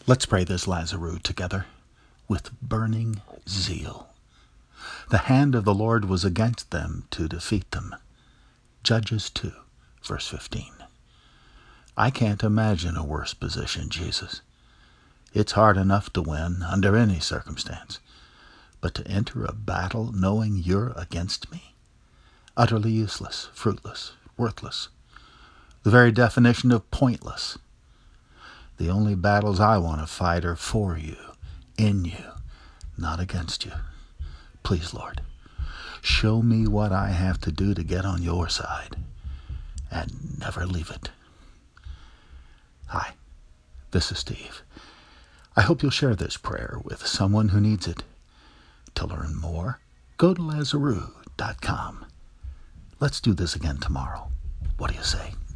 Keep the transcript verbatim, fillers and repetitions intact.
Let's pray this Lazarus together with burning zeal. The hand of the Lord was against them to defeat them. Judges two, verse fifteen. I can't imagine a worse position, Jesus. It's hard enough to win under any circumstance, but to enter a battle knowing you're against me? Utterly useless, fruitless, worthless. The very definition of pointless. The only battles I want to fight are for you, in you, not against you. Please, Lord, show me what I have to do to get on your side, and never leave it. Hi, this is Steve. I hope you'll share this prayer with someone who needs it. To learn more, go to Lazarus dot com. Let's do this again tomorrow. What do you say?